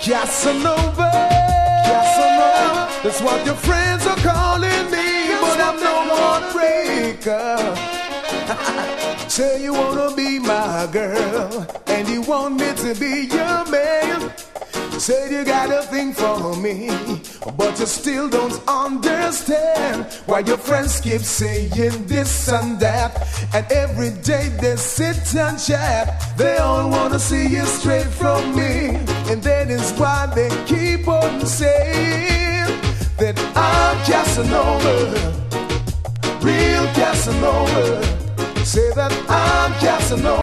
Casanova, Casanova, that's what your friends are calling me, but I'm no heartbreaker. Say you wanna be my girl, and you want me to be your man. Said you got a thing for me, but you still don't understand why your friends keep saying this and that, and every day they sit and chat. They all wanna see you straight from me, and that is why they keep on saying that I'm Casanova, real Casanova. Say that I'm Casanova.